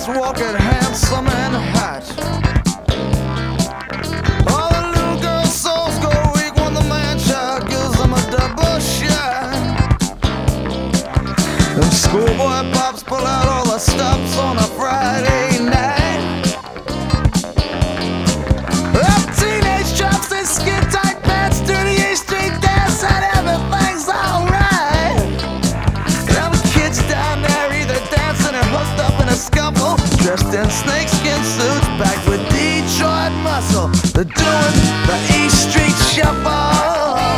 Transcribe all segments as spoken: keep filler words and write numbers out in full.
walking handsome and hot. All the little girl souls go weak when the man child gives them a double shot. Them schoolboy pops pull out all the stops on a Friday night. Them teenage chops and skin tight pants to the East Street dance and everything's alright. Them kids down there either dancing or hooked up in a scuffle, dressed in snakeskin suits packed with Detroit muscle. They're doing the East Street Shuffle.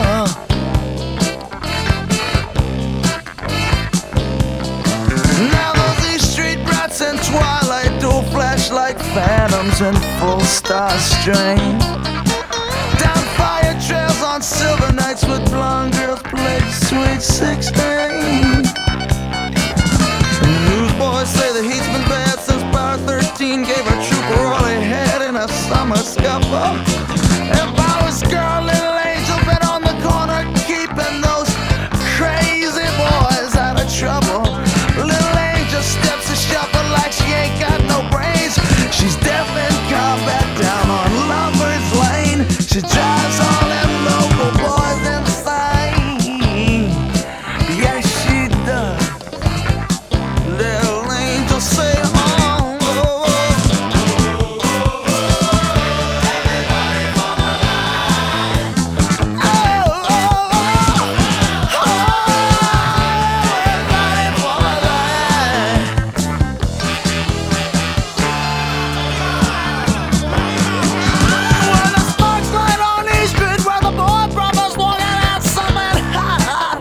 Now those East Street brats in twilight do flash like phantoms in full star strain. Down fire trails on silver nights with blonde girls play sweet sixteen. Newsboys say the heat's been bad since Bar thirteen gave a trooper all he had in a summer scuffle. If I was girl, little angel been on the corner keeping those crazy boys out of trouble. Little angel steps a shuffle like she ain't got no brains. She's deaf in combat down on Lover's Lane. She drives all them local boys insane. Yeah, she does. Little angel say, oh, oh, oh. Everybody for my life. Oh, oh, oh, oh. Everybody for my life. When the sparks light on East Street where the boy brothers walking out something hot.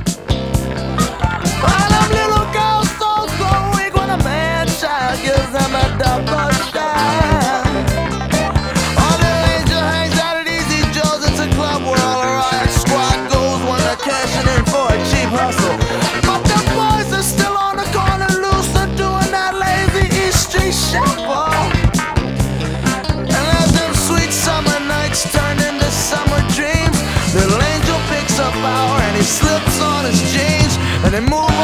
All them little girls souls go weak when a man child gives them a double shot. All the angel hangs out at Easy Joe's. It's a club where all the riot squad goes when they're cashing in for a cheap hustle. But the boys are still on the corner loose. They're doing that lazy East Street Shuffle. And as them sweet summer nights turn into summer dreams, little angel picks up power and he slips on his jeans and they move